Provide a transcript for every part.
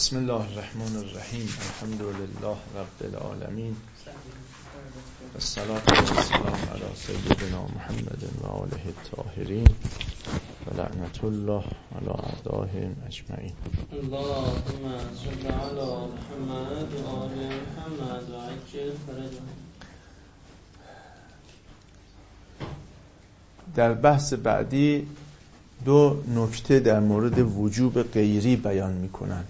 بسم الله الرحمن الرحیم. الحمد لله رب العالمین، الصلاة والسلام علی سیدنا محمد و آله الطاهرین و لعنت الله علی اعدائهم اجمعین. اللهم صل علی محمد و آل محمد و عجل فرجهم. در بحث بعدی دو نکته در مورد وجوب غیری بیان میکنن.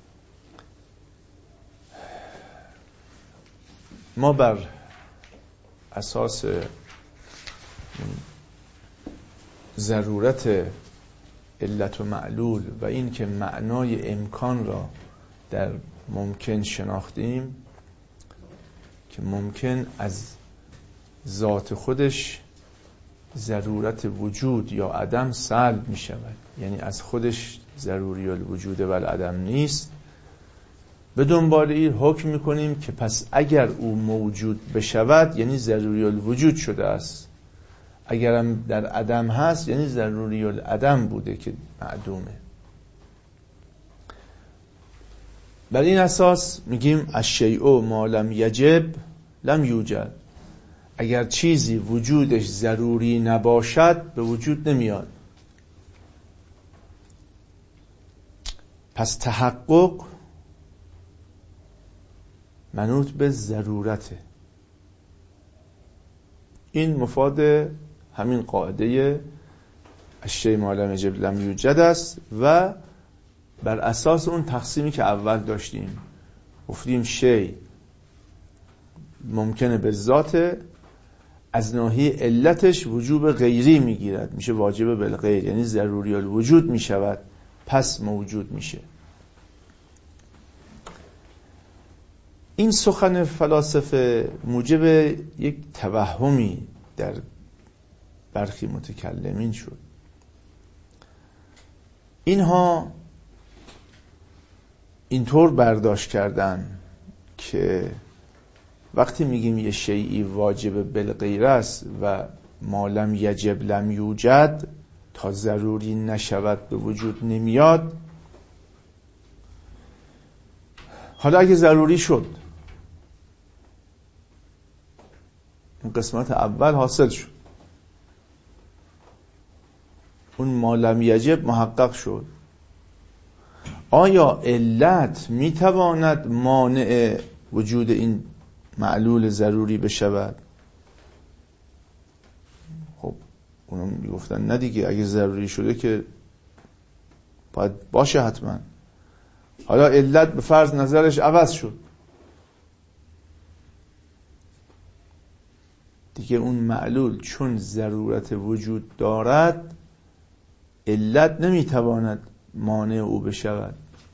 ما بر اساس ضرورت علت و معلول و این که معنای امکان را در ممکن شناختیم که ممکن از ذات خودش ضرورت وجود یا عدم سلب می شود، یعنی از خودش ضروری الوجود و العدم نیست. به دنبال این حکم می کنیم که پس اگر او موجود بشود یعنی ضروری الوجود شده است، اگرم در عدم هست یعنی ضروری العدم بوده که معدومه. بر این اساس میگیم الشیء ما لم یجب لم یوجد. اگر چیزی وجودش ضروری نباشد به وجود نمیاد. پس تحقق منوط به ضرورته. این مفاد همین قاعده الشیء ما لم یجب لم یوجد است و بر اساس اون تقسیمی که اول داشتیم گفتیم شیء ممکنه به ذات، از ناحیه علتش وجوب غیری میگیرد، میشه واجب بالغیر، یعنی ضروری الوجود میشود، پس موجود میشه. این سخن فلاسفه موجب یک توهمی در برخی متکلمین شد. اینها اینطور برداشت کردن که وقتی میگیم یه شیئی واجب بالغیر است و ما لم یجب لم یوجد، تا ضروری نشود به وجود نمیاد. حالا اگه ضروری شد، این قسمت اول حاصل شد، اون ما لم یجب محقق شد، آیا علت میتواند مانع وجود این معلول ضروری بشود؟ خب اونم میگفتن نه دیگه، اگه ضروری شده که باید باشه حتما. حالا علت به فرض نظرش عوض شد، دیگه اون معلول چون ضرورت وجود دارد علت نمیتواند مانع او بشود.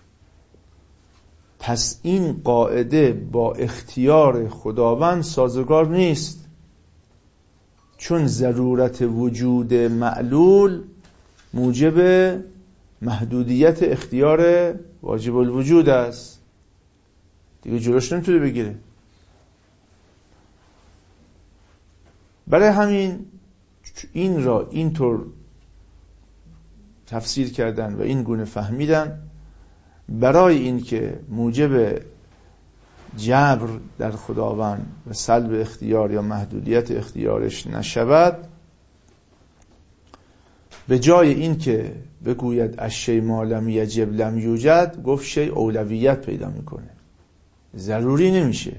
پس این قاعده با اختیار خداوند سازگار نیست، چون ضرورت وجود معلول موجب محدودیت اختیار واجب الوجود است، دیگه جلوش نمیتونه بگیره. برای همین این را اینطور تفسیر کردن و این گونه فهمیدن برای این که موجب جبر در خداوند و سلب اختیار یا محدودیت اختیارش نشود، به جای این که بگوید الشیء ما لم یجب لم یوجد، گفت شیء اولویت پیدا میکنه، ضروری نمیشه.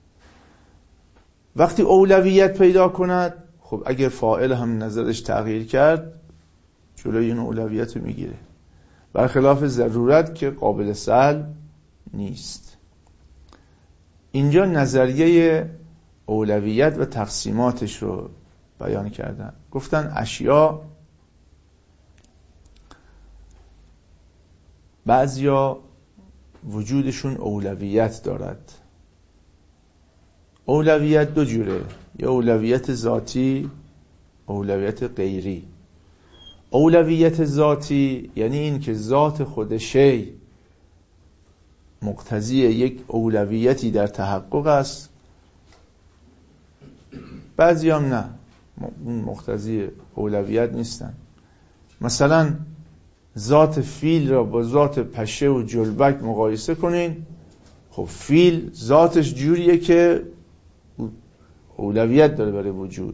وقتی اولویت پیدا کند، خب اگر فاعل هم نظرش تغییر کرد جلوی این اولویت رو میگیره، برخلاف ضرورت که قابل سلب نیست. اینجا نظریه اولویت و تقسیماتش رو بیان کردن. گفتن اشیا بعضیا وجودشون اولویت دارد. اولویت دو جوره، یا اولویت ذاتی، اولویت غیری. اولویت ذاتی یعنی این که ذات خود شی مقتضی یک اولویتی در تحقق است، بعضی هم نه، مقتضی اولویت نیستن. مثلا ذات فیل را با ذات پشه و جلبک مقایسه کنین، خب فیل ذاتش جوریه که اولویت داره برای وجود،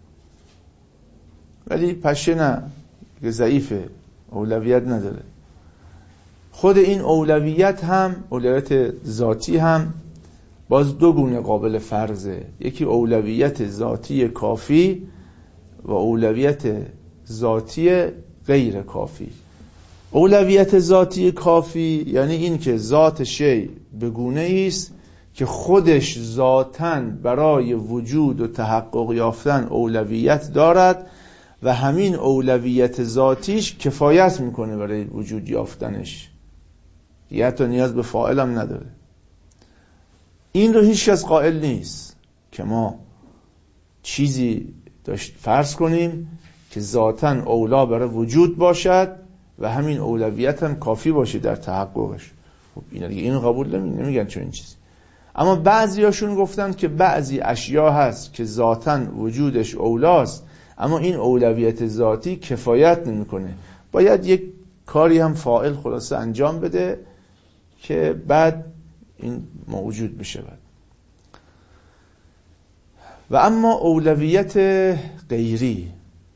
ولی پشه نه که ضعیفه، اولویت نداره. خود این اولویت هم، اولویت ذاتی هم باز دو گونه قابل فرضه، یکی اولویت ذاتی کافی و اولویت ذاتی غیر کافی. اولویت ذاتی کافی یعنی این که ذات شی به گونه‌ای است که خودش ذاتاً برای وجود و تحقق یافتن اولویت دارد و همین اولویت ذاتیش کفایت میکنه برای وجود یافتنش، دیگه حتی نیاز به فاعل هم نداره. این رو هیچ کس قائل نیست که ما چیزی فرض کنیم که ذاتاً اولا برای وجود باشد و همین اولویت هم کافی باشه در تحققش. خب اینا دیگه اینو قبول نمیگن چون این چیزی. اما بعضیاشون گفتن که بعضی اشیا هست که ذاتاً وجودش اولاست اما این اولویت ذاتی کفایت نمیکنه، باید یک کاری هم فاعل خلاصه انجام بده که بعد این موجود بشه. و اما اولویت غیری،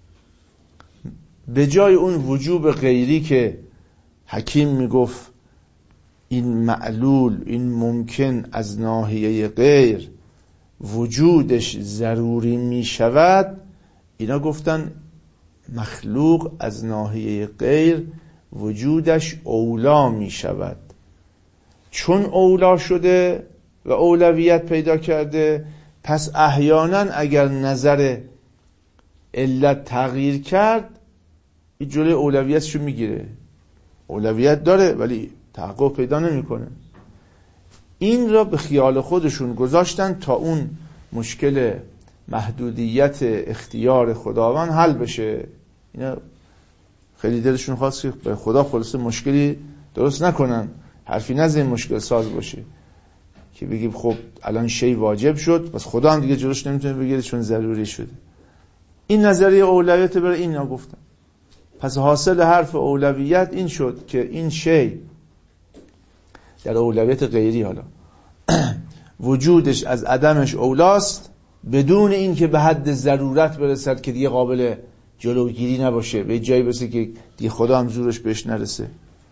به جای اون وجوب غیری که حکیم میگفت این معلول، این ممکن از ناحیه غیر وجودش ضروری میشود، اینا گفتن مخلوق از ناحیه غیر وجودش اولا میشود. چون اولا شده و اولویت پیدا کرده، پس احیانا اگر نظر علت تغییر کرد این جلوی اولویتشو میگیره، اولویت داره ولی تحقق پیدا نمیکنه. این را به خیال خودشون گذاشتن تا اون مشکل محدودیت اختیار خداوند حل بشه. اینا خیلی دلشون خواست که به خدا خلاصه مشکلی درست نکنن، حرفی نزن مشکل ساز باشه که بگیم خب الان شی واجب شد پس خدا هم دیگه جلوش نمیتونه بگیره چون ضروری شده. این نظریه اولویت برای این نگفتن. پس حاصل حرف اولویت این شد که این شی در اولویت غیری حالا وجودش از عدمش اولاست بدون این که به حد ضرورت برسد که دیگه قابل جلوگیری نباشه، به جایی برسه که دیگه خدا هم زورش بهش نرسه.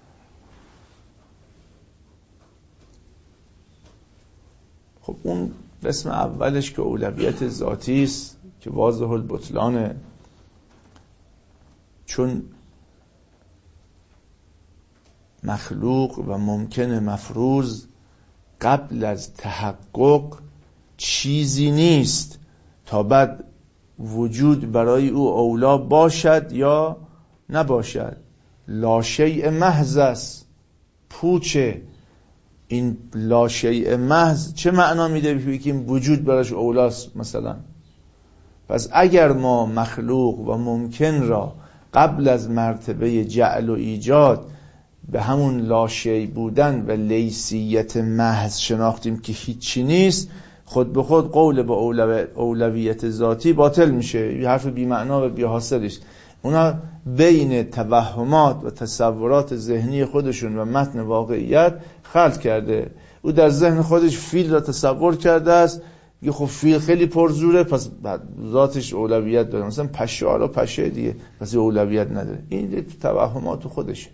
خب اون قسم اولش که اولویت ذاتی است که واضح البطلانه، چون مخلوق و ممکن مفروض قبل از تحقق چیزی نیست تا بعد وجود برای او اولا باشد یا نباشد. لا شیء محض است، پوچه. این لا شیء محض چه معنا میده که این وجود براش اولاست مثلا؟ پس اگر ما مخلوق و ممکن را قبل از مرتبه جعل و ایجاد به همون لا شیء بودن و لیسیت محض شناختیم که هیچی نیست، خود به خود قول با اولویت ذاتی باطل میشه. یه حرف بی معنا و بی حاصلش. اونا بین توهمات و تصورات ذهنی خودشون و متن واقعیت خلط کرده. او در ذهن خودش فیل را تصور کرده است، یه خب فیل خیلی پرزوره پس ذاتش اولویت داره، مثلا پشه حالا پشه دیگه پس اولویت نداره. این توهمات خودشه.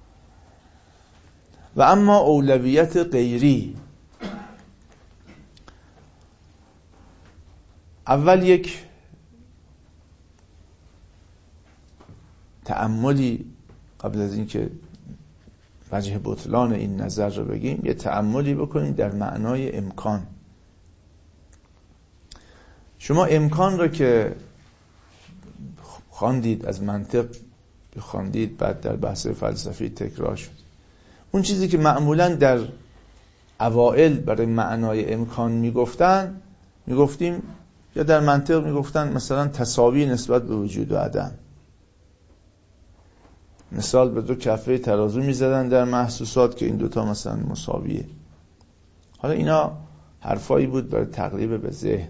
و اما اولویت غیری، اول یک تأملی قبل از اینکه وجه بطلان این نظر رو بگیم، یه تأملی بکنید در معنای امکان. شما امکان رو که خواندید از منطق خواندید، بعد در بحث فلسفی تکرار شد. اون چیزی که معمولاً در اوائل برای معنای امکان میگفتیم یا در منطق میگفتن مثلا تساوی نسبت به وجود و عدم. مثال به دو کفه ترازو میزدن در محسوسات که این دوتا مثلا مساویه. حالا اینا حرفایی بود برای تقریب به ذهن.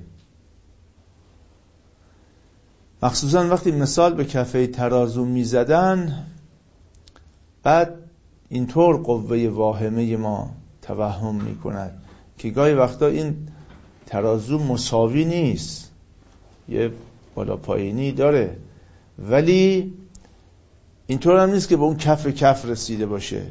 مخصوصا وقتی مثال به کفه ترازو میزدن بعد اینطور قوه واهمه ما توهم میکند که گاهی وقتا این ترازو مساوی نیست، یه بالا پایینی داره، ولی اینطور هم نیست که به اون کف رسیده باشه.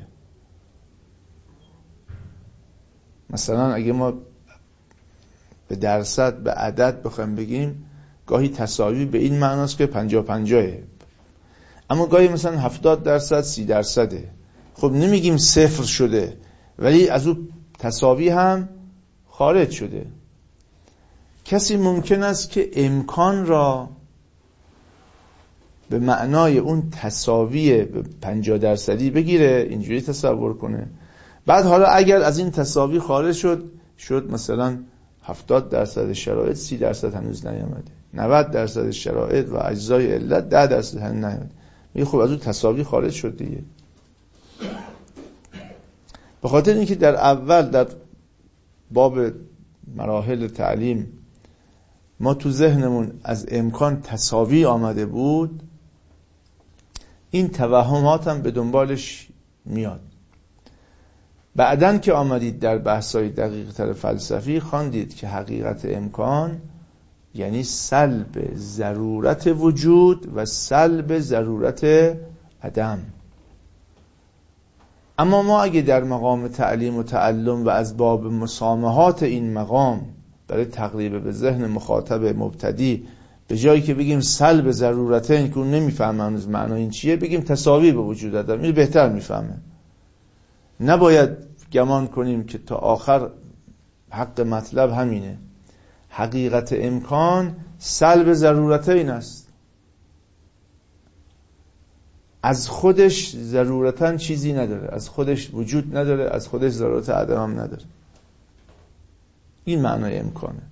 مثلا اگه ما به درصد به عدد بخوایم بگیم، گاهی تساوی به این معناست که 50-50، اما گاهی مثلا 70% 30%. خب نمیگیم صفر شده، ولی از اون تساوی هم خارج شده. کسی ممکن است که امکان را به معنای اون تساوی 50% بگیره، اینجوری تصور کنه، بعد حالا اگر از این تساوی خارج شد مثلا 70% شرایط 30% هنوز نیامده، 90% شرایط و اجزای علت 10% هنوز نیامده، میگه خب از اون تساوی خارج شد دیگه. به خاطر اینکه در اول در باب مراحل تعلیم ما تو ذهنمون از امکان تساوی آمده بود، این توهمات هم به دنبالش میاد. بعدن که آمدید در بحث‌های دقیق‌تر فلسفی خواندید که حقیقت امکان یعنی سلب ضرورت وجود و سلب ضرورت عدم. اما ما اگه در مقام تعلیم و تعلم و از باب مسامحات این مقام برای تقریب به ذهن مخاطب مبتدی، به جایی که بگیم سلب ضرورت، این که اون نمیفهمه هنوز معنی این چیه، بگیم تساوی به وجود عدم، این بهتر میفهمه. نباید گمان کنیم که تا آخر حق مطلب همینه. حقیقت امکان سلب ضرورت این است، از خودش ضرورتاً چیزی نداره، از خودش وجود نداره، از خودش ضرورت عدم هم نداره. این معنای امکانه.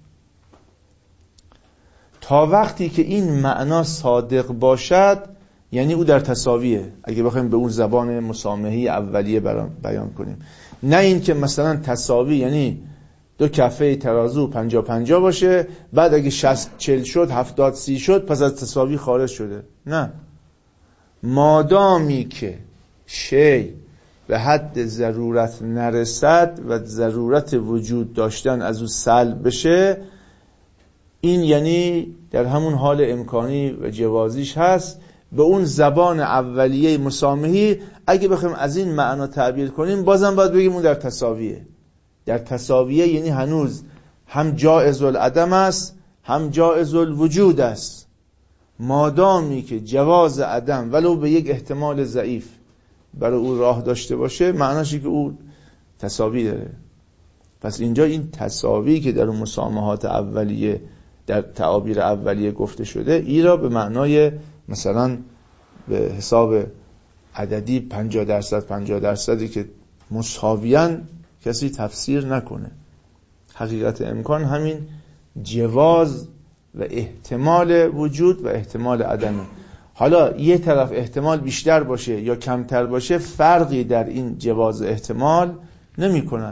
تا وقتی که این معنا صادق باشد، یعنی او در تساویه، اگه بخوایم به اون زبان مسامحی اولیه بیان کنیم. نه این که مثلا تساوی یعنی دو کفه ترازو 50-50 باشه، بعد اگه 60-40 شد 70-30 شد پس از تساوی خارج شده. نه، مادامی که شی به حد ضرورت نرسد و ضرورت وجود داشتن از او سلب بشه، این یعنی در همون حال امکانی و جوازیش هست. به اون زبان اولیه مسامحی اگه بخوایم از این معنا تعبیر کنیم، بازم باید بگیم اون در تساویه. در تساویه یعنی هنوز هم جائز العدم است هم جائز الوجود است. مادامی که جواز عدم ولو به یک احتمال ضعیف برای او راه داشته باشه، معناشه که او تساوی داره. پس اینجا این تساوی که در اون مسامحات اولیه در تعابیر اولیه گفته شده، ای را به معنای مثلا به حساب عددی 50% که مساویاً کسی تفسیر نکنه. حقیقت امکان همین جواز و احتمال وجود و احتمال عدمه. حالا یه طرف احتمال بیشتر باشه یا کمتر باشه، فرقی در این جواز احتمال نمی کند.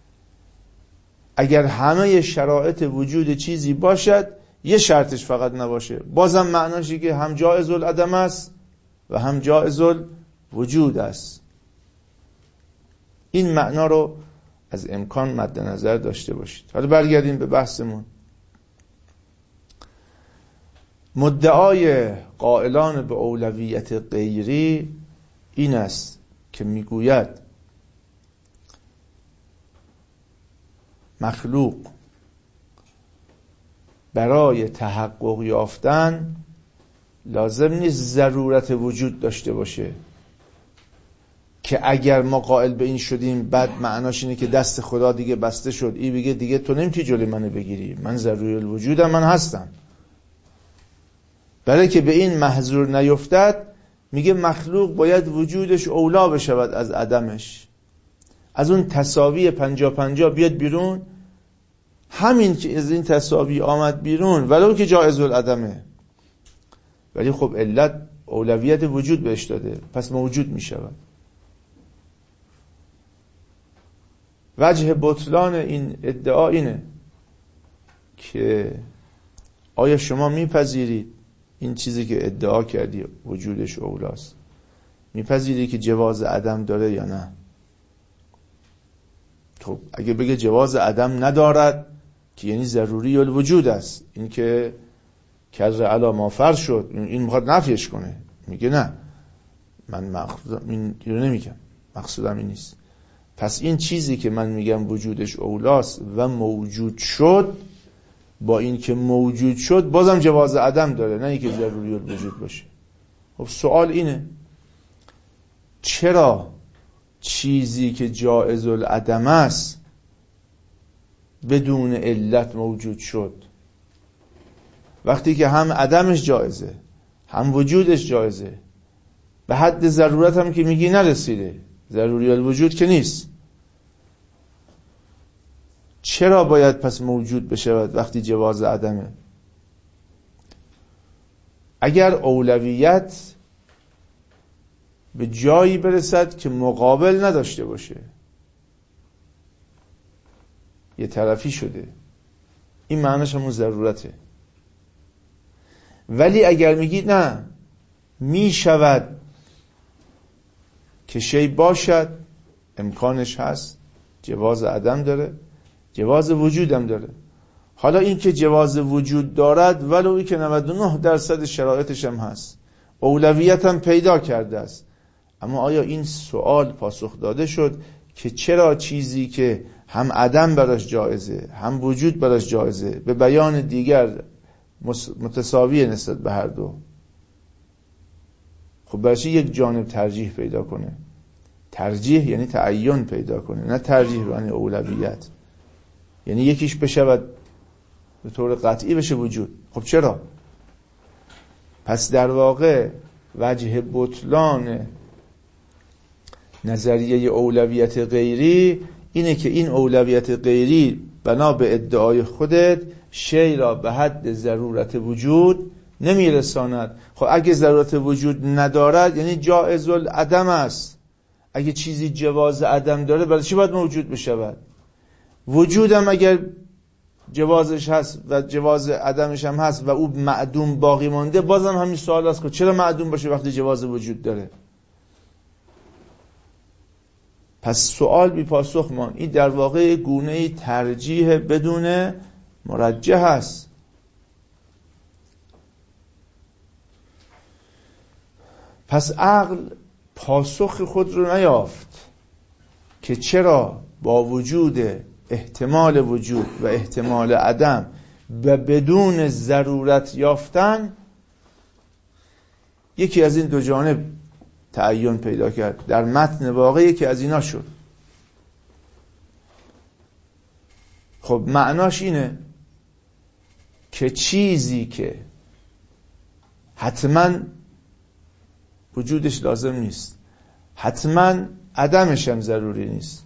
اگر همه شرایط وجود چیزی باشد، یه شرطش فقط نباشه، بازم معناشی که هم جائز العدم است و هم جائز الوجود است. این معنا رو از امکان مد نظر داشته باشید. حالا برگردیم به بحثمون. مدعای قائلان به اولویت غیری این است که میگوید مخلوق برای تحقق یافتن لازم نیست ضرورت وجود داشته باشه، که اگر ما قائل به این شدیم بعد معناش اینه که دست خدا دیگه بسته شد، این بگه دیگه تو نمیتونی جلوی منو بگیری، من ضروری الوجودم، من هستم. برای که به این محظور نیفتد، میگه مخلوق باید وجودش اولا بشود از عدمش، از اون تساوی 50-50 بیاد بیرون. همین که از این تساوی آمد بیرون ولو که جائز العدمه، ولی خب علت اولویت وجود بهش داده، پس موجود میشود. وجه بطلان این ادعا اینه که آیا شما میپذیرید این چیزی که ادعا کردی وجودش اولاست میپذیری که جواز عدم داره یا نه؟ خب اگه بگه جواز عدم ندارد که یعنی ضروری الوجود است، این که کر علا ما فرض شد، این میخواد نفیش کنه. میگه نه، من مقصودم این رو نمیگم، مقصودم این نیست. پس این چیزی که من میگم وجودش اولاست و موجود شد، با این که موجود شد بازم جواز عدم داره، نه اینکه ضروری الوجود باشه. خب سوال اینه چرا چیزی که جائز العدم است بدون علت موجود شد، وقتی که هم عدمش جائزه هم وجودش جائزه، به حد ضرورت هم که میگی نرسیده، ضروری الوجود که نیست، چرا باید پس موجود بشود وقتی جواز عدمه؟ اگر اولویت به جایی برسد که مقابل نداشته باشه، یه طرفی شده، این معنیش همون ضرورته. ولی اگر میگی نه، میشود که شی باشد، امکانش هست، جواز عدم داره، جواز وجودم داره. حالا این که جواز وجود دارد ولو این که 99% شرایطش هم هست، اولویت هم پیدا کرده است، اما آیا این سوال پاسخ داده شد که چرا چیزی که هم عدم براش جایزه هم وجود براش جایزه به بیان دیگر متساویه نسبت به هر دو؟ خب برای یک جانب ترجیح پیدا کنه؟ ترجیح یعنی تعین پیدا کنه، نه ترجیح یعنی اولویت، یعنی یکیش بشود به طور قطعی بشه وجود. خب چرا؟ پس در واقع وجه بطلان نظریه اولویت غیری اینه که این اولویت غیری بنا به ادعای خودت شی را به حد ضرورت وجود نمیرساند. خب اگه ضرورت وجود ندارد یعنی جائز العدم است. اگه چیزی جواز عدم داره برای چی باید موجود بشود؟ وجودم اگر جوازش هست و جواز عدمش هم هست و او معدوم باقی مانده، بازم همین سوال است که چرا معدوم باشه وقتی جواز وجود داره؟ پس سوال بی پاسخ مان. این در واقع گونه ترجیح بدون مرجح است. پس عقل پاسخ خود رو نیافت که چرا با وجود احتمال وجود و احتمال عدم و بدون ضرورت یافتن یکی از این دو جانب تعین پیدا کرد. در متن واقعی یکی از اینا شد. خب معناش اینه که چیزی که حتما وجودش لازم نیست، حتما عدمش هم ضروری نیست،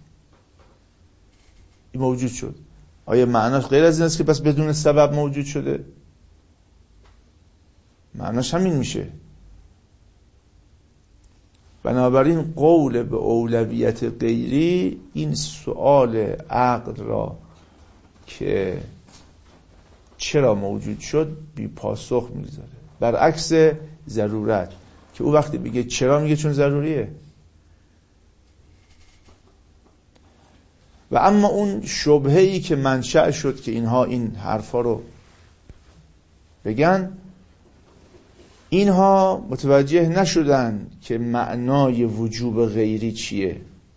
این موجود شد. آیا معناش غیر از این است که پس بدون سبب موجود شده؟ معناش همین میشه. بنابراین قول به اولویت غیری این سؤال عقل را که چرا موجود شد بی پاسخ میذاره، برعکس ضرورت که او وقتی بگه چرا میگه چون ضروریه. و اما اون شبهه‌ای که منشأ شد که اینها این حرفا رو بگن، اینها متوجه نشدن که معنای وجوب غیری چیه.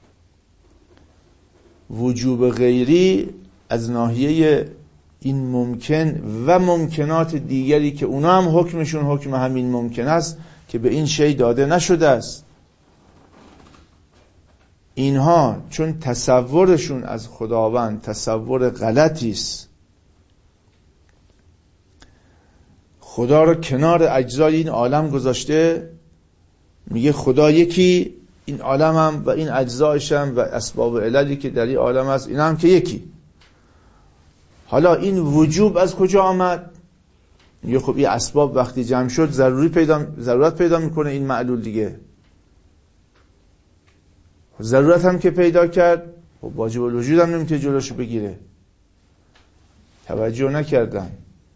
وجوب غیری از ناحیه این ممکن و ممکنات دیگری که اونا هم حکمشون حکم همین ممکن است که به این شی داده نشده است، اینها چون تصورشون از خداوند تصور غلطی است، خدا رو کنار اجزای این عالم گذاشته، میگه خدا یکی، این عالم هم و این اجزایش هم و اسباب عللی که در این عالم هست این هم که یکی. حالا این وجوب از کجا آمد؟ میگه خب این اسباب وقتی جمع شد ضرورت پیدا میکنه این معلول دیگه. ضرورت هم که پیدا کرد خب واجب الوجود هم نمیتونه جلوشو بگیره. توجه نکردن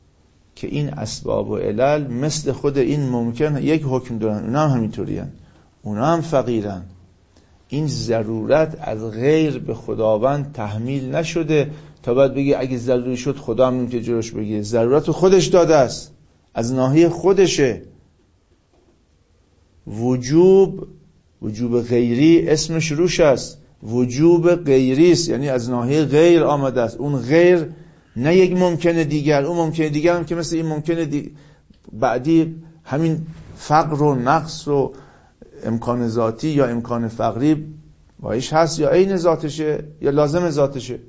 که این اسباب و علل مثل خود این ممکن یک حکم دارن، اونا هم همینطوری هن. اونا هم فقیرن. این ضرورت از غیر به خداوند تحمیل نشده تا بعد بگی اگه ضروری شد خدا هم نمیتونه جلوش بگیره. ضرورت رو خودش داده است، از ناحیه خودشه. وجوب غیری اسمش روش است، وجوب غیری است، یعنی از ناحیه غیر آمده است. اون غیر نه یک ممکنه دیگر، اون ممکنه دیگر هم که مثل این ممکنه بعدی همین فقر و نقص و امکان ذاتی یا امکان فقری باش هست یا عین ذاتشه یا لازم ذاتشه.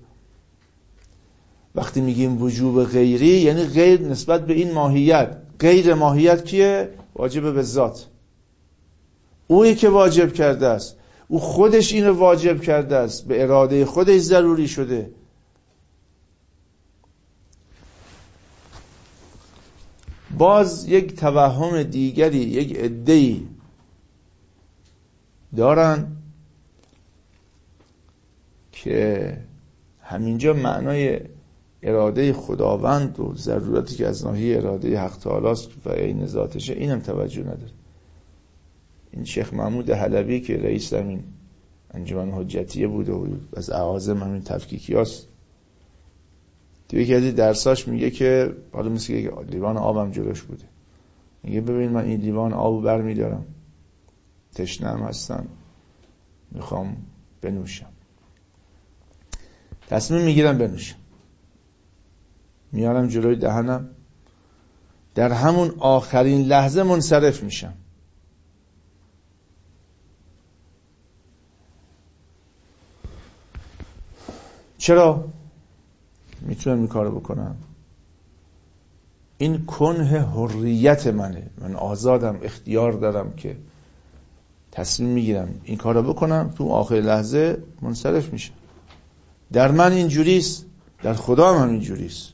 وقتی میگیم وجوب غیری یعنی غیر نسبت به این ماهیت. غیر ماهیت کیه؟ واجب به ذات. اویی که واجب کرده است، او خودش اینو واجب کرده است، به اراده خودش ضروری شده. باز یک توهم دیگری یک عده‌ای دارن که همینجا معنای اراده خداوند و ضرورتی که از ناحیه اراده حق تعالی است و عین ذاتشه اینم توجه نداره. این شیخ محمود حلبی که رئیس همین انجمن حجتیه بود و از اعاظم همین تفکیکی هست، توی یکی از درساش میگه که حالا مثل یک لیوان آبم جلوش بوده، میگه ببین من این لیوان آبو بر میدارم، تشنم هستم، میخوام بنوشم، تصمیم میگیرم بنوشم، میارم جلوی دهنم، در همون آخرین لحظه منصرف میشم. چرا میتونم این کارو بکنم؟ این کنه حریت منه، من آزادم، اختیار دارم که تصمیم میگیرم این کارو بکنم، تو آخر لحظه منصرف میشم. در من اینجوریست، در خدا هم اینجوریست.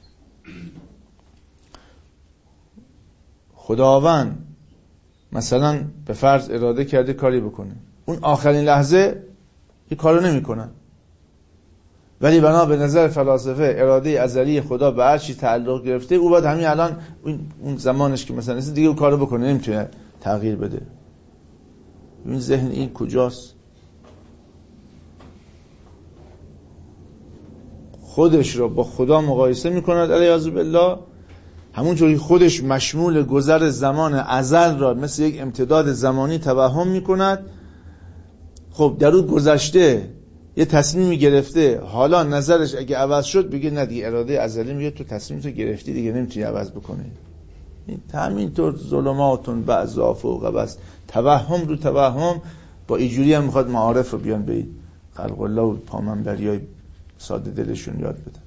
خداوند مثلا به فرض اراده کرده کاری بکنه، اون آخرین لحظه این کارو نمیکنه، ولی بنا به نظر فلاسفه اراده ازلی خدا به هر چی تعلق گرفته، او باید همین الان اون زمانش که مثلا دیگه اون کارو بکنه، نمیتونه تغییر بده. این ذهن این کجاست؟ خودش رو با خدا مقایسه میکند علیاذ بالله، همونجوری خودش مشمول گذر زمان ازل را مثل یک امتداد زمانی توهم میکند. خب در اون گذشته یه تصمیمی گرفته، حالا نظرش اگه عوض شد بگه نه دیگه اراده ازلی میگه تو تصمیمتو گرفتی دیگه نمیتونی عوض بکنی. این همینطور ظلماتون بعضا فوق بعض، توهم رو توهم. با اینجوری هم میخواد معارف رو بیان به خلق الله و پامنبریای ساده دلشون یاد بدن.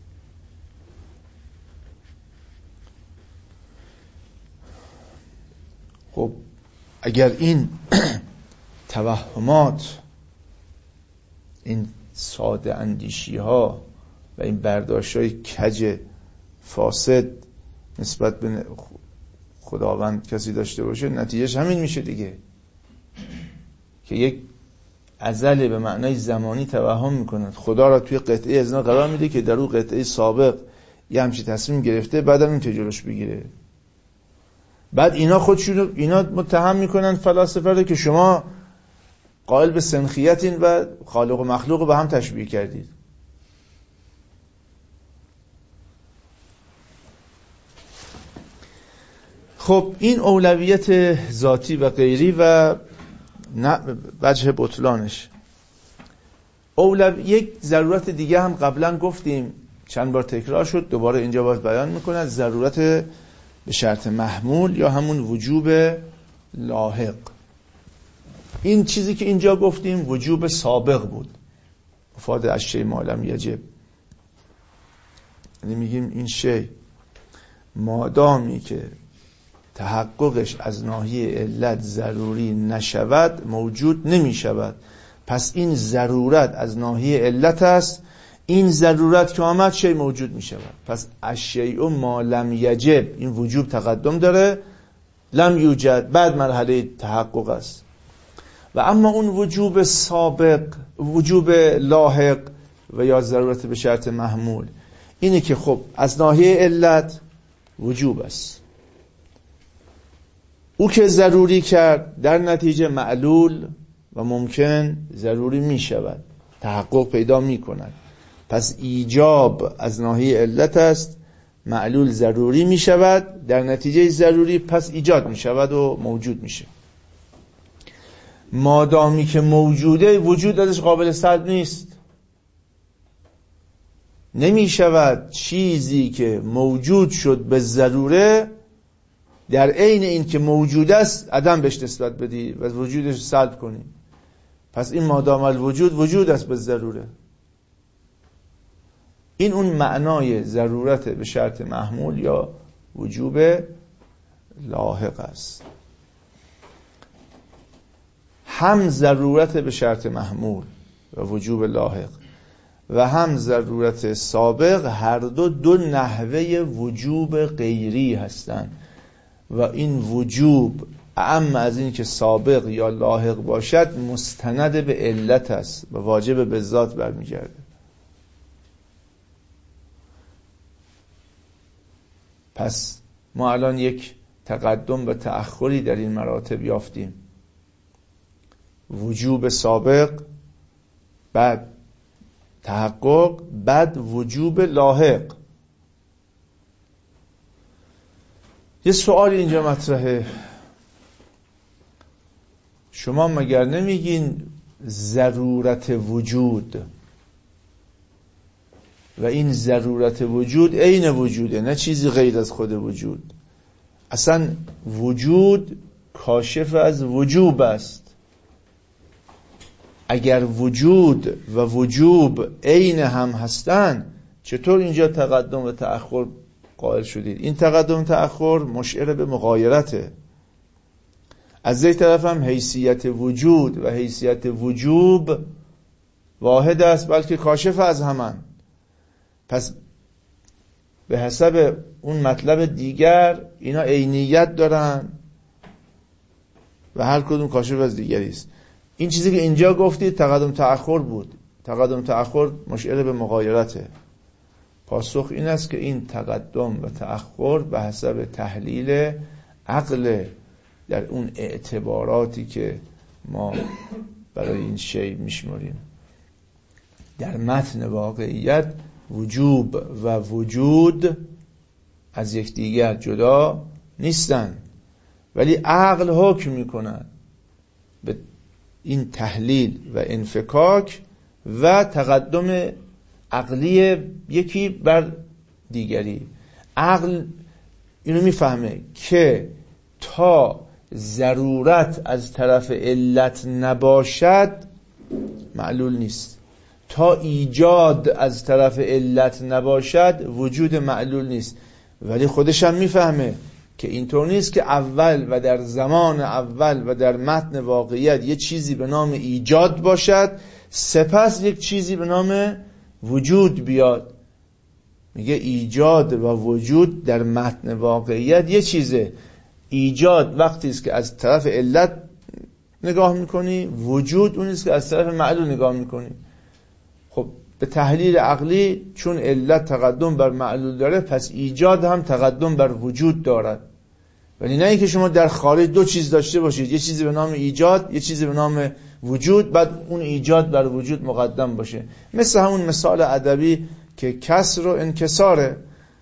خب اگر این توهمات، این ساده اندیشی ها و این برداشت های کج فاسد نسبت به خداوند کسی داشته باشه، نتیجهش همین میشه دیگه، که یک ازل به معنای زمانی توهم میکنند. خدا را توی قطعه ازنا قرار میده که در اون قطعه سابق یه همچین تصمیم گرفته، بعد هم این جلوش بگیره. بعد اینا خودشون اینا متهم میکنن فلاسفه رو که شما قائل به سنخیتین و خالق و مخلوق رو به هم تشبیه کردید. خب این اولویت ذاتی و غیری و وجه بطلانش. یک ضرورت دیگه هم قبلا گفتیم، چند بار تکرار شد، دوباره اینجا باز بیان میکنه، ضرورت به شرط محمول یا همون وجوب لاحق. این چیزی که اینجا گفتیم وجوب سابق بود، مفاد از شی معلم یجب، یعنی میگیم این شی مادامی که تحققش از ناحیه علت ضروری نشود موجود نمی شود. پس این ضرورت از ناحیه علت است، این ضرورت که آمد شی موجود می شود. پس الشیء ما لم یجب، این وجوب تقدم داره، لم یوجد بعد مرحله تحقق است. و اما اون وجوب سابق، وجوب لاحق و یا ضرورت به شرط محمول، اینه که خب از ناحیه علت وجوب است، او که ضروری کرد در نتیجه معلول و ممکن ضروری می شود، تحقق پیدا می کند. پس ایجاب از ناحیه علت است، معلول ضروری می شود، در نتیجه ضروری پس ایجاد می شود و موجود میشه. مادامی که موجوده وجود ازش قابل سلب نیست. نمی شود چیزی که موجود شد به ضروره در عین این که موجود است عدم بهش نسبت بدی و وجودش سلب کنی. پس این مادام الوجود وجود است به ضروره. این اون معنای ضرورت به شرط محمول یا وجوب لاحق است. هم ضرورت به شرط محمول و وجوب لاحق و هم ضرورت سابق هر دو نحوه وجوب غیری هستند و این وجوب اعم از این که سابق یا لاحق باشد مستند به علت است و واجب به ذات برمیگرده. پس ما الان یک تقدم و تأخری در این مراتب یافتیم. وجوب سابق، بعد تحقق، بعد وجوب لاحق. یه سوال اینجا مطرحه، شما مگر نمیگین ضرورت وجود و این ضرورت وجود عین وجوده، نه چیزی غیر از خود وجود. اصلا وجود کاشف از وجوب است. اگر وجود و وجوب عین هم هستن چطور اینجا تقدم و تأخر قائل شدید؟ این تقدم و تأخر مشعر به مغایرته. از یک طرف هم حیثیت وجود و حیثیت وجوب واحد است بلکه کاشف از همان. پس به حسب اون مطلب دیگر اینا عینیت دارن و هر کدوم کاشف از دیگری است. این چیزی که اینجا گفتید تقدم تأخر بود. تقدم تأخر مشعر به مغایرته. پاسخ این است که این تقدم و تأخر به حسب تحلیل عقل در اون اعتباراتی که ما برای این شی میشماریم. در متن واقعیت وجوب و وجود از یکدیگر جدا نیستن، ولی عقل حکم میکنن به این تحلیل و انفکاک و تقدم عقلی یکی بر دیگری. عقل اینو میفهمه که تا ضرورت از طرف علت نباشد معلول نیست، تا ایجاد از طرف علت نباشد وجود معلول نیست. ولی خودش هم میفهمه که اینطور نیست که اول و در زمان اول و در متن واقعیت یه چیزی به نام ایجاد باشد سپس یک چیزی به نام وجود بیاد. میگه ایجاد و وجود در متن واقعیت یه چیزه. ایجاد وقتی است که از طرف علت نگاه میکنی، وجود اون است که از طرف معلول نگاه میکنی. خب به تحلیل عقلی چون علت تقدم بر معلول داره پس ایجاد هم تقدم بر وجود دارد. ولی نه اینکه شما در خارج دو چیز داشته باشید، یه چیزی به نام ایجاد، یه چیزی به نام وجود، بعد اون ایجاد بر وجود مقدم باشه. مثل همون مثال ادبی که کسر و انکساره.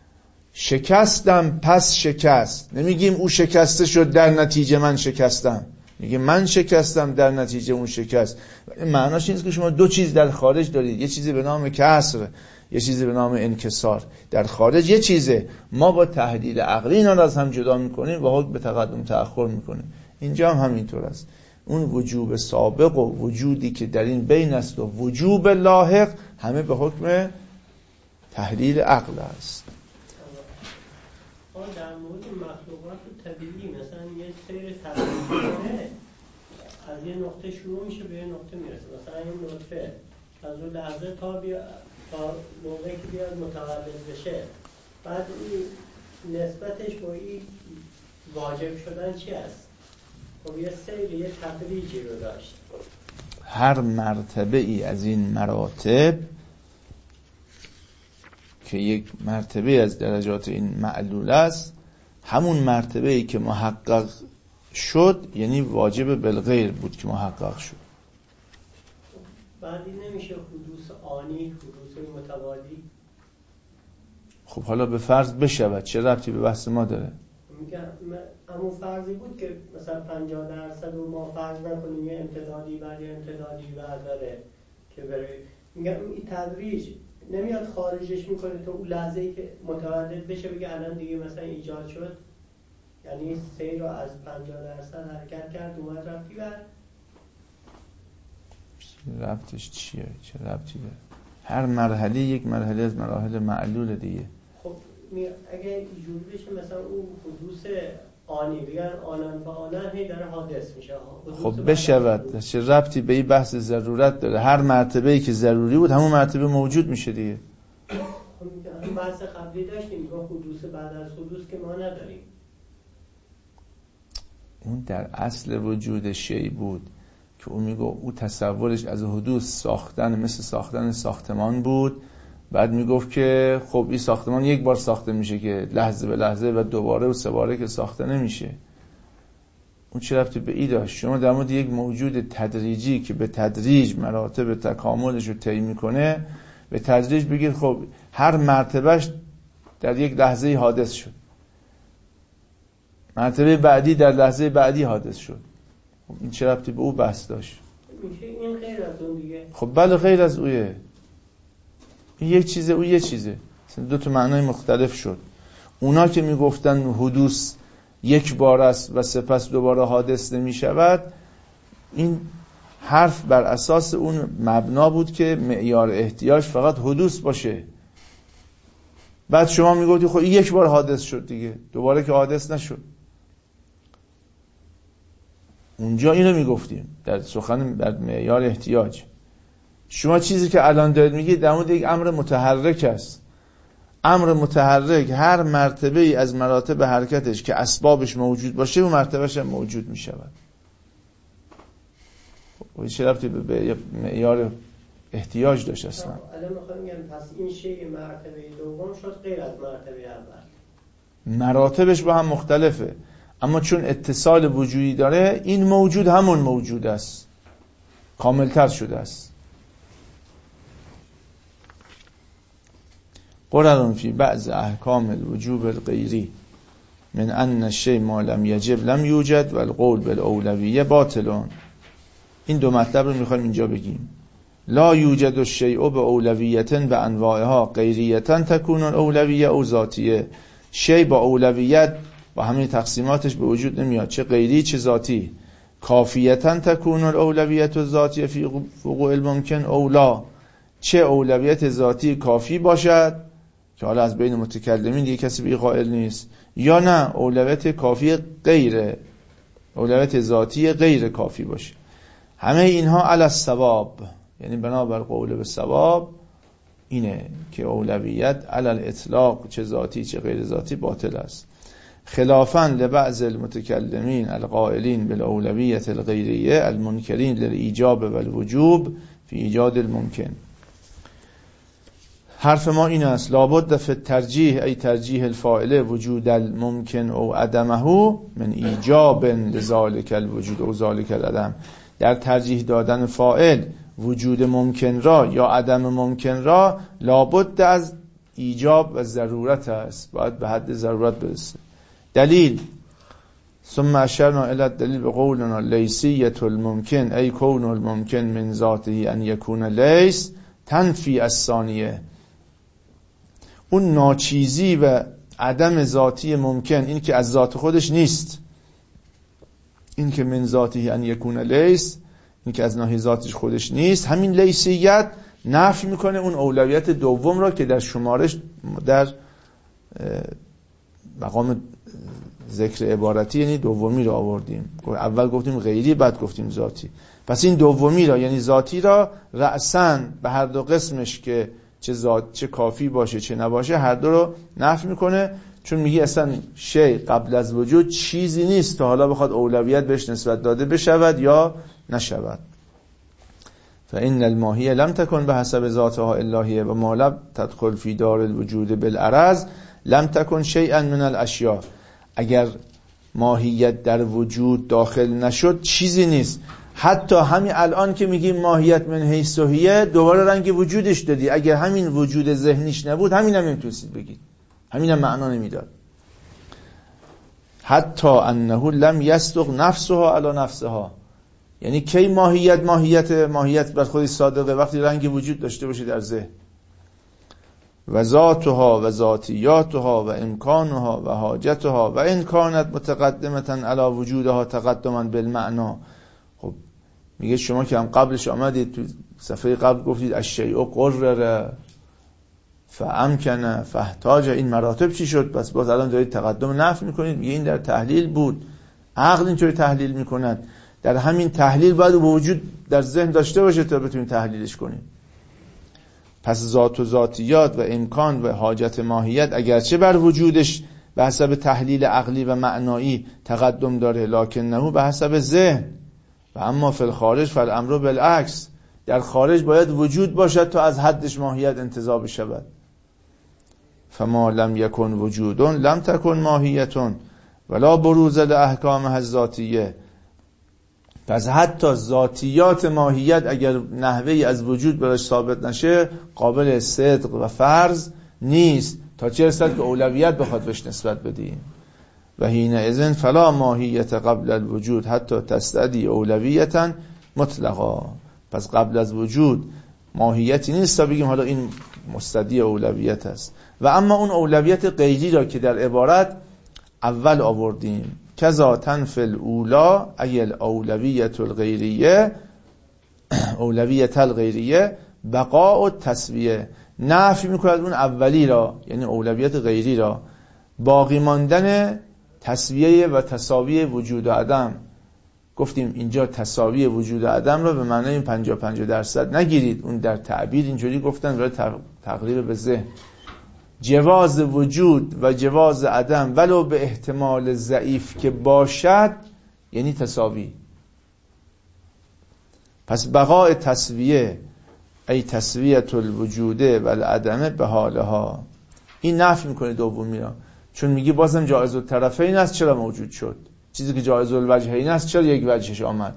شکستم پس شکست. نمیگیم او شکسته شد در نتیجه من شکستم، میگه من شکستم در نتیجه اون شکست. معناش اینه که شما دو چیز در خارج دارید، یه چیزی به نام کسر، یه چیزی به نام انکسار. در خارج یه چیزه، ما با تحلیل عقلی اینا رو از هم جدا میکنیم و حکم به تقدم تأخر میکنیم. اینجا هم همینطور است. اون وجوب سابق و وجودی که در این بین است و وجوب لاحق همه به حکم تحلیل عقل است. در مورد مخلوقات طبیعی مثلا یه سیر طبیعی از یه نقطه شروع میشه به یه نقطه میرسه. مثلا این نطفه از اون لحظه تا موقعی که بیاد متولد بشه، بعد این نسبتش با این واجب شدن چی است؟ خب یه سیر، یه تدریجی رو داشت. هر مرتبه ای از این مراتب که یک مرتبه از درجات این معلول است، همون مرتبه ای که محقق شد یعنی واجب بالغیر بود که محقق شد. بعدی نمیشه حدوث آنی، حدوث متوالی؟ خب حالا به فرض بشود، چه ربطی به بحث ما داره؟ میگم همون فرضی بود که مثلا 50% و ما فرض نکنیم یه امتدادی بعد یه امتدادی بعد داره که بره. میگم این تدریج نمیاد خارجش میکنه تو اون لحظه‌ای که متولد بشه بگه الان دیگه مثلا ایجاد شد، یعنی سیر رو از 50% حرکت کرد اومد رفتی بعد ربطش چیه؟ چه ربطی داره؟ هر مرحله یک مرحله از مراحل معلول دیگه. خب اگه اینجوری بشه مثلا اون حدوث آنی بگن آنان و آنان هی داره حادث میشه. خب بشود، چه ربطی به این بحث ضرورت داره؟ هر مرتبه‌ای که ضروری بود همون مرتبه موجود میشه دیگه. خب هم بحث قبلی داشتیم که حدوث بعد از حدوث که ما نداریم. اون در اصل وجود شی بود که اون میگه او تصورش از حدوث ساختن مثل ساختن ساختمان بود. بعد میگفت که خب این ساختمان یک بار ساخته میشه که لحظه به لحظه و دوباره و سه باره که ساخته نمیشه. اون چه ربطی به این داشت؟ شما در مورد یک موجود تدریجی که به تدریج مراتب تکاملش رو طی میکنه به تدریج بگید خب هر مرتبهش در یک لحظه حادث شد، مرتبه بعدی در لحظه بعدی حادث شد. خب این چه ربطی به او بحث داشت؟ میشه این غیر از اون دیگه. خب بله غیر از اویه، این یک چیزه او یک چیزه، دو تا معنای مختلف شد. اونا که میگفتن حدوث یک بار است و سپس دوباره حادث نمی شود، این حرف بر اساس اون مبنا بود که معیار احتیاج فقط حدوث باشه. بعد شما میگفتی خب این یک بار حادث شد دیگه، دوباره که حادث نشد. اونجا اینو میگفتیم در سخن در معیار احتیاج. شما چیزی که الان دارید میگید در مورد یک امر متحرک است. امر متحرک هر مرتبه ای از مراتب حرکتش که اسبابش موجود باشه و مرتبهش هم موجود میشود. و چه ربطی به معیار احتیاج داشت اصلا؟ الان میخوام بگم پس این شی مرتبه دوم شد غیر از مرتبه اول. مراتبش با هم مختلفه، اما چون اتصال وجودی داره این موجود همون موجود است، کاملتر شده است. قررن فی بعض احکام الوجوب الغیری من ان الشیء ما لم یجب لم یوجد و القول بالاولویه باطل. این دو مطلب رو میخوایم اینجا بگیم. لا یوجد الشیء باولویه و انواعها غیریه تکون الاولویه او ذاتیه. شیء با اولویت با همه تقسیماتش به وجود نمیاد، چه غیری چه ذاتی. کافیتن تکون الاولویت الذاتیه فی وقوع الممکن اولا. چه اولویت ذاتی کافی باشد که حالا از بین متکلمین دیگه کسی به این قائل نیست، یا نه اولویت کافی غیر، اولویت ذاتی غیر کافی باشه. همه اینها علی الصواب، یعنی بنابر قول به صواب اینه که اولویت علی الاطلاق چه ذاتی چه غیر ذاتی باطل است. خلافاً لبعض المتکلمین القائلین بالاولویت الغیریه المنکرین للایجاب والوجوب فی ایجاد الممکن. حرف ما این است لابد فی الترجیح ای ترجیح الفاعل وجود الممکن او عدمه من ایجاب لذالک الوجود او ذالک العدم. در ترجیح دادن فاعل وجود ممکن را یا عدم ممکن را لابد از ایجاب و ضرورت است، باید به حد ضرورت برسه. دلیل ثم اشرنا الی الدلیل بقولنا لیسیة الممکن ای کون الممکن من ذاته ان یکون لیس تنفی الثانیه. اون ناچیزی و عدم ذاتی ممکن، این که از ذات خودش نیست، این که من ذاته ان یکون لیس، این که از ناحیه ذاتش خودش نیست، همین لیسیت نفی میکنه اون اولویت دوم را که در شمارش در مقام ذکر عبارتی یعنی دومی را آوردیم. اول گفتیم غیری بعد گفتیم ذاتی. پس این دومی را یعنی ذاتی را رأساً به هر دو قسمش که چه کافی باشه چه نباشه هر دو رو نفی میکنه، چون میگه اصلا شی قبل از وجود چیزی نیست تا حالا بخواد اولویت بهش نسبت داده بشود یا نشود. فإن الماهیه لم تکن به حسب ذاتها الهیه و ما لم تدخل فی دار الوجود بالعرض لم تکن شیئا من الاشیاء. اگر ماهیت در وجود داخل نشد چیزی نیست. حتی همین الان که میگیم ماهیت من حیث هی، دوباره رنگ وجودش دادی. اگر همین وجود ذهنیش نبود همین هم نمیتونستید بگید، همین هم معنا نمیداد. حتی انه لم یصدق نفسها علی نفسها، یعنی کی ماهیت بر خودش صادقه؟ وقتی رنگ وجود داشته باشه در ذهن. و ذاتها و ذاتیاتها و امکانها و حاجتها و ان کانت متقدمتا علی وجودها تقدما بالمعنا. خب میگه شما که هم قبلش آمدید تو صفحه قبل گفتید الشیء قرر فامکن فاحتاج، این مراتب چی شد؟ پس باز الان دارید تقدم نفی میکنید. میگه این در تحلیل بود، عقل اینطوری تحلیل میکند. در همین تحلیل باید وجود در ذهن داشته باشه تا بتونید تحلیلش کنید. پس ذات و ذاتیات و امکان و حاجت ماهیت اگرچه بر وجودش به حسب تحلیل عقلی و معنایی تقدم داره، لکنه به حسب ذهن. و اما فی الخارج فالامر بالعکس، در خارج باید وجود باشد تا از حدش ماهیت انتزاع بشود. فما لم یکن وجودون لم تکن ماهیتون ولا بروز الاحکام الذاتیه. پس حتی ذاتیات ماهیت اگر نحوهی از وجود براش ثابت نشه قابل صدق و فرض نیست، تا چه رسد که اولویت بخواد بهش نسبت بدیم. و حین اذن فلا ماهیت قبل الوجود حتی تستدعی اولویتا مطلقا. پس قبل از وجود ماهیتی نیست تا بگیم حالا این مستدعی اولویت است. و اما اون اولویت غیری را که در عبارت اول آوردیم، کذا تنفی الاولا ای الاولویت الغیریه، اولویت الغیریه بقاء و تسویه، نفی میکند اون اولی را یعنی اولویت غیری را، باقی ماندن تسویه و تساوی وجود و عدم. گفتیم اینجا تساوی وجود و عدم را به معنای 50-50% نگیرید، اون در تعبیر اینجوری گفتن برای تقریب به ذهن. جواز وجود و جواز عدم ولو به احتمال ضعیف که باشد یعنی تساوی. پس بقاء تسویه ای تسویت الوجوده و العدم به حالها، این نفی میکنه دومی را، چون میگی بازم جایز الطرفین است چرا موجود شد، چیزی که جایز الوجهین است چرا یک وجهش آمد.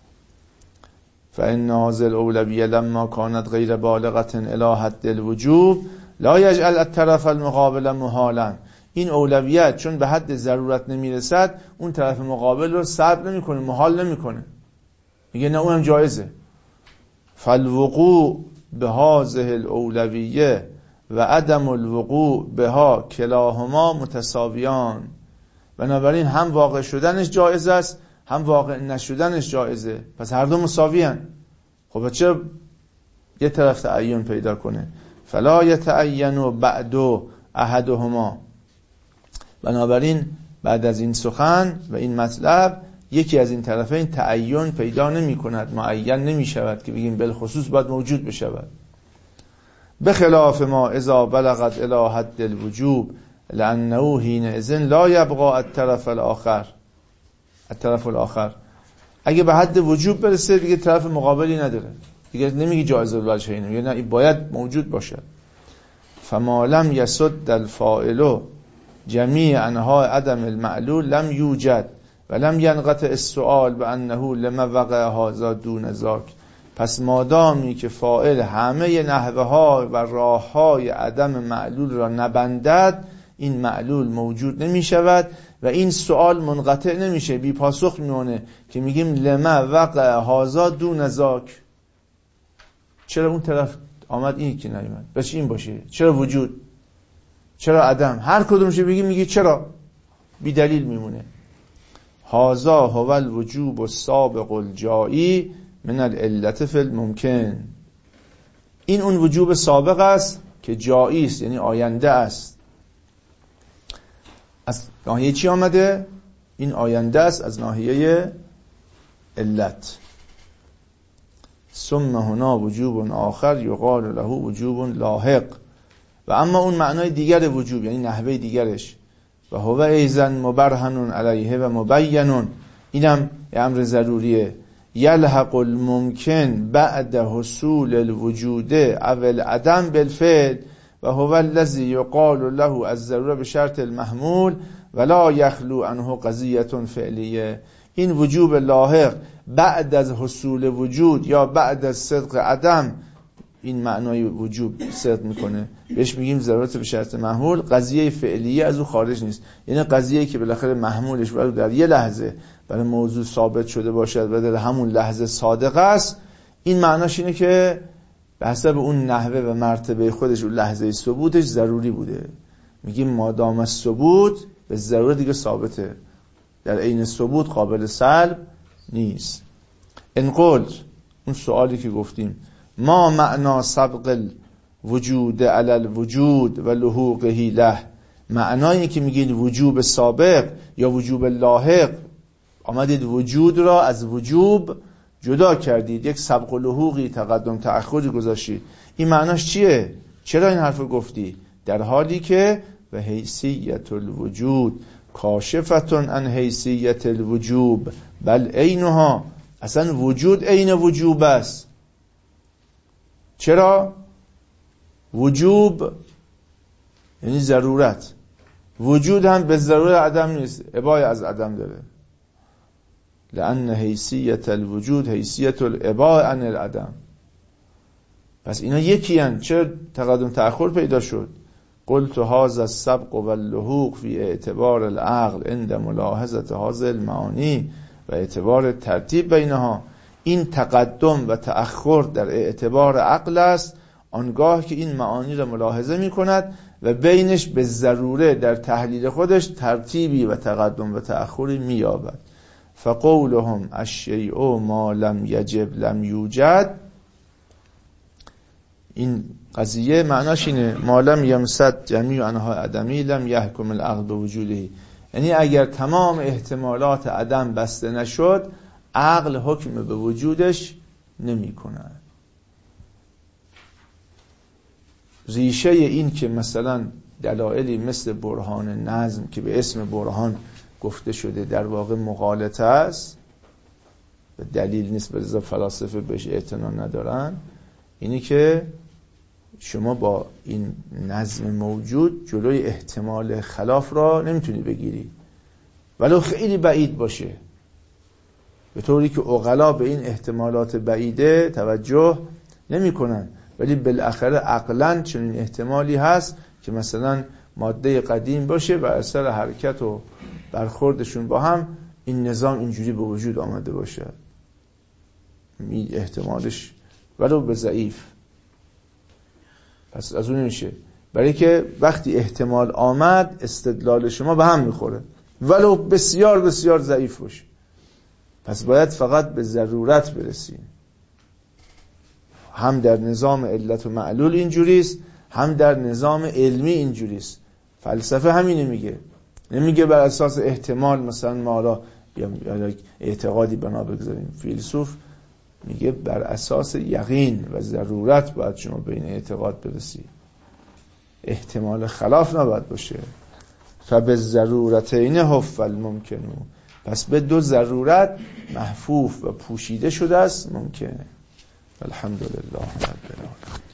فإن هذه الأولوية لما كانت غير بالغة إلى حد الوجوب لا يجعل الطرف المقابل محالا. این اولویت چون به حد ضرورت نمیرسد اون طرف مقابل رو صعب نمیکنه، محال نمیکنه، میگه نه اونم جایزه. فالوقوع به هذه الاولویه و عدم الوقوع بها کلاهما متساویان. بنابراین هم واقع شدنش جایز است هم واقع نشدنش جایزه، پس هر دو مساوی هستند. خب چرا یه طرف تعین پیدا کنه؟ فلا یتعین بعد احدهما. بنابراین بعد از این سخن و این مطلب یکی از این طرفین تعین پیدا نمی کند، معین نمی شود که بگیم بالخصوص باید موجود بشود. بخلاف ما اذا بلغت الى حد الوجوب لانه حینئذ لا یبقى الطرف الاخر. اگه به حد وجوب برسه دیگه طرف مقابلی نداره، دیگه نمیگی جایز الوجهین، یا نه باید موجود باشه. فما لم یسد الفاعل جمیع انواع عدم المعلول لم یوجد و لم ینقطع السؤال بانه لما وقع هذا دون ذاک. پس مادامی که فاعل همه نحوه ها و راه های عدم معلول را نبندد این معلول موجود نمی شود و این سوال منقطع نمیشه، بی پاسخ میمونه که میگیم لما وقع هذا دون ذاک. چرا اون طرف آمد این که نیامد؟ بچه این باشه؟ چرا وجود؟ چرا عدم؟ هر کدومش بگیم میگی چرا؟ بی دلیل میمونه. هذا هو الوجوب السابق الجائی من العلت فی الممکن. این اون وجوب سابق است که جایی است، یعنی آینده است. از ناحیه چی آمده؟ این آینده است از ناحیه علت. ثم هنا وجوب آخر یقال له وجوب لاحق. و اما اون معنای دیگر وجوب یعنی نحوه دیگرش و هو ایضا مبرهن علیه و مبین، اینم امر ضروریه. یلحق الممکن بعد حصول الوجود او العدم بالفعل و هو الذی یقال له الضروره به شرط المحمول ولا یخلو عنه قضیه فعلیه. این وجوب لاحق بعد از حصول وجود یا بعد از صدق عدم این معنای وجوب صدق میکنه، بهش میگیم ضرورت به شرط محمول. قضیه فعلیه از او خارج نیست، یعنی قضیه‌ای که بالاخره محمولش برای در یه لحظه برای موضوع ثابت شده باشد و در همون لحظه صادق است، این معناش اینه که به حسب اون نحوه و مرتبه خودش اون لحظه ثبوتش ضروری بوده. میگیم مادام از ثبوت به ضرورت دیگه ثابته، در عین ثبوت قابل سلب نیست. ان قلت، اون سوالی که گفتیم، ما معنا سبق الوجود علی الوجود و لحوقه له، معنایی که میگید وجوب سابق یا وجوب لاحق، آمدید وجود را از وجوب جدا کردید، یک سبق و لحوقی تقدم تأخری گذاشتید، این معناش چیه؟ چرا این حرف گفتی؟ در حالی که و حیثیت الوجود کاشفتون عن حیثیت الوجوب بل عینها، اصلا وجود عین وجوب است. چرا؟ وجوب یعنی ضرورت، وجود هم به ضرورت عدم نیست، ابای از عدم داره. لأن حیثیت الوجود حیثیت الاباء عن العدم. پس اینا یکی هن، چرا تقدم تأخر پیدا شد؟ قلت هذا السبق واللحوق فی اعتبار العقل عند ملاحظه هذه المعانی و اعتبار ترتیب بینها. این تقدم و تأخر در اعتبار عقل است آنگاه که این معانی را ملاحظه می کند و بینش به ضروره در تحلیل خودش ترتیبی و تقدم و تأخری می یابد. فقولهم الشیء ما لم یجب لم یوجد، این قضیه معناش اینه ما لم یمسد جمیع انها عدمی لم یحکم العقل به وجوده، یعنی اگر تمام احتمالات عدم بسته نشد عقل حکم به وجودش نمی کند. ریشه این که مثلا دلایلی مثل برهان نظم که به اسم برهان گفته شده در واقع مغالطه است و دلیل نیست، به لذا فلاسفه بهش اعتنا ندارن، اینی که شما با این نظم موجود جلوی احتمال خلاف را نمیتونی بگیری ولو خیلی بعید باشه، به طوری که عقلا به این احتمالات بعیده توجه نمی کنن، ولی بالاخره عقلاً چنین احتمالی هست که مثلا ماده قدیم باشه و اثر حرکت و برخوردشون با هم این نظام اینجوری به وجود آمده باشه، این احتمالش ولو به ضعیف. پس از اون نمیشه، برای که وقتی احتمال آمد استدلال شما به هم میخوره ولو بسیار بسیار ضعیف باشه. پس باید فقط به ضرورت برسیم، هم در نظام علت و معلول اینجوریست، هم در نظام علمی اینجوریست. فلسفه همینه میگه، نمیگه بر اساس احتمال مثلا ما را یا اعتقادی بنا بگذاریم. فیلسوف میگه بر اساس یقین و ضرورت باید شما به این اعتقاد برسی، احتمال خلاف نباید باشه. فبالضرورتین حف الممکن، پس به دو ضرورت محفوف و پوشیده شده است ممکنه. الحمدلله رب العالمین.